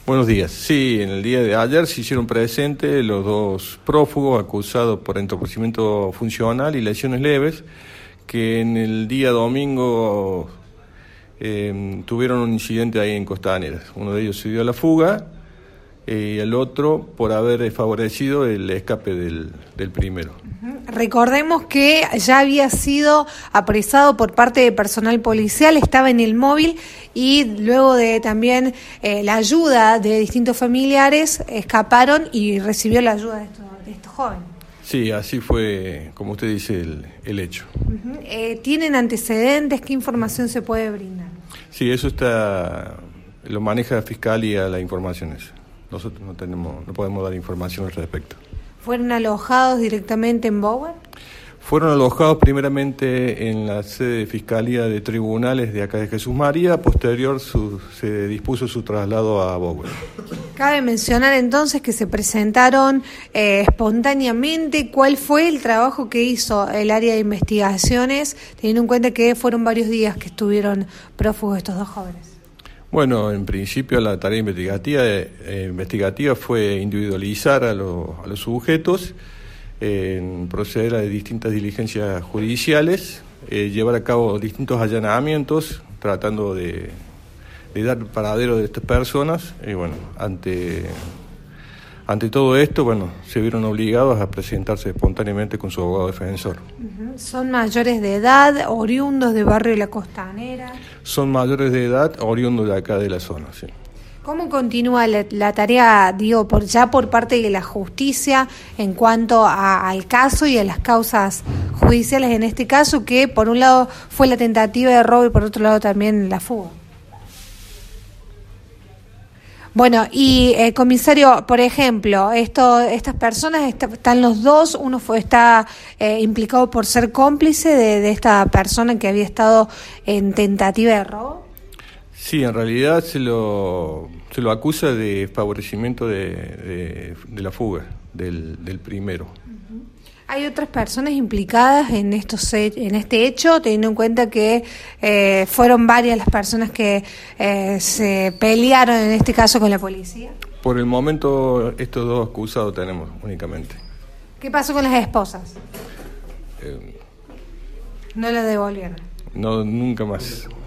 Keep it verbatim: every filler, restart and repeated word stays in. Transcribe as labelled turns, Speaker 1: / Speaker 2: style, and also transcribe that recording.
Speaker 1: Buenos días. Sí, en el día de ayer se hicieron presentes los dos prófugos acusados por entorpecimiento funcional y lesiones leves, que en el día domingo eh, tuvieron un incidente ahí en Costanera. Uno de ellos se dio a la fuga eh, y el otro por haber favorecido el escape del, del primero.
Speaker 2: Recordemos que ya había sido apresado por parte de personal policial, estaba en el móvil y luego de también eh, la ayuda de distintos familiares escaparon y recibió la ayuda de estos, de estos jóvenes.
Speaker 1: Sí, así fue, como usted dice, el, el hecho.
Speaker 2: Uh-huh. Eh, ¿Tienen antecedentes? ¿Qué información se puede brindar?
Speaker 1: Sí, eso está, lo maneja la Fiscalía, las informaciones. Nosotros no tenemos, no podemos dar información al respecto.
Speaker 2: ¿Fueron alojados directamente en Bower?
Speaker 1: Fueron alojados primeramente en la sede de Fiscalía de Tribunales de acá de Jesús María, posterior su, se dispuso su traslado a Bower.
Speaker 2: Cabe mencionar entonces que se presentaron eh, espontáneamente. ¿Cuál fue el trabajo que hizo el área de investigaciones, teniendo en cuenta que fueron varios días que estuvieron prófugos estos dos jóvenes?
Speaker 1: Bueno, en principio la tarea investigativa, eh, investigativa fue individualizar a, lo, a los sujetos, eh, proceder a distintas diligencias judiciales, eh, llevar a cabo distintos allanamientos, tratando de, de dar paradero de estas personas. Y bueno, ante, ante todo esto, bueno, se vieron obligados a presentarse espontáneamente con su abogado defensor.
Speaker 2: Uh-huh. ¿Son mayores de edad, oriundos de Barrio La Costanera?
Speaker 1: Son mayores de edad, oriundos de acá de la zona, sí.
Speaker 2: ¿Cómo continúa la, la tarea, digo, por ya por parte de la justicia en cuanto a, al caso y a las causas judiciales en este caso, que por un lado fue la tentativa de robo y por otro lado también la fuga? Bueno, y eh, comisario, por ejemplo, esto, estas personas está, están los dos, uno fue está eh, implicado por ser cómplice de, de esta persona que había estado en tentativa de robo.
Speaker 1: Sí, en realidad se lo se lo acusa de favorecimiento de, de, de la fuga del, del primero.
Speaker 2: Uh-huh. ¿Hay otras personas implicadas en estos en este hecho, teniendo en cuenta que eh, fueron varias las personas que eh, se pelearon en este caso con la policía?
Speaker 1: Por el momento estos dos acusados tenemos únicamente.
Speaker 2: ¿Qué pasó con las esposas?
Speaker 1: Eh,
Speaker 2: ¿No las devolvieron?
Speaker 1: no, nunca más.